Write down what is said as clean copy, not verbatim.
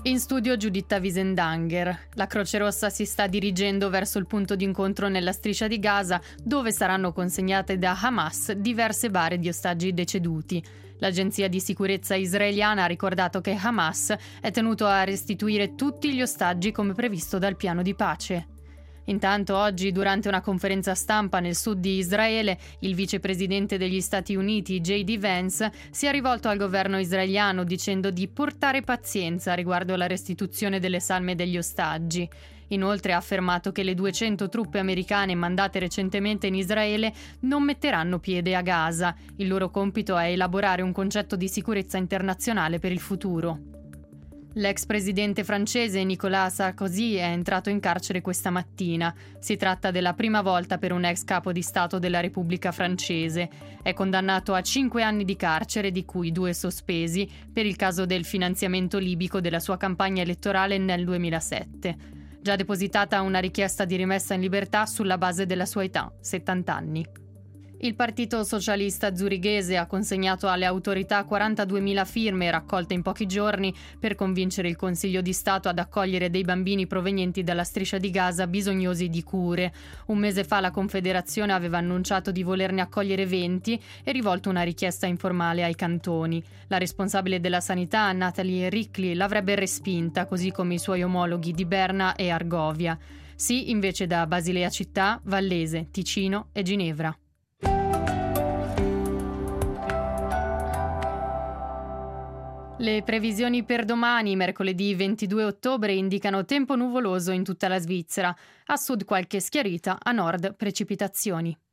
In studio Giuditta Wiesendanger. La Croce Rossa si sta dirigendo verso il punto d'incontro nella striscia di Gaza, dove saranno consegnate da Hamas diverse bare di ostaggi deceduti. L'agenzia di sicurezza israeliana ha ricordato che Hamas è tenuto a restituire tutti gli ostaggi come previsto dal piano di pace. Intanto oggi, durante una conferenza stampa nel sud di Israele, il vicepresidente degli Stati Uniti, J.D. Vance, si è rivolto al governo israeliano dicendo di portare pazienza riguardo alla restituzione delle salme degli ostaggi. Inoltre ha affermato che le 200 truppe americane mandate recentemente in Israele non metteranno piede a Gaza. Il loro compito è elaborare un concetto di sicurezza internazionale per il futuro. L'ex presidente francese Nicolas Sarkozy è entrato in carcere questa mattina. Si tratta della prima volta per un ex capo di Stato della Repubblica francese. È condannato a 5 anni di carcere, di cui 2 sospesi, per il caso del finanziamento libico della sua campagna elettorale nel 2007. Già depositata una richiesta di rimessa in libertà sulla base della sua età, 70 anni. Il Partito Socialista zurighese ha consegnato alle autorità 42.000 firme raccolte in pochi giorni per convincere il Consiglio di Stato ad accogliere dei bambini provenienti dalla striscia di Gaza bisognosi di cure. Un mese fa la Confederazione aveva annunciato di volerne accogliere 20 e rivolto una richiesta informale ai cantoni. La responsabile della sanità, Nathalie Ricli, l'avrebbe respinta, così come i suoi omologhi di Berna e Argovia. Sì, invece da Basilea Città, Vallese, Ticino e Ginevra. Le previsioni per domani, mercoledì 22 ottobre, indicano tempo nuvoloso in tutta la Svizzera. A sud qualche schiarita, a nord precipitazioni.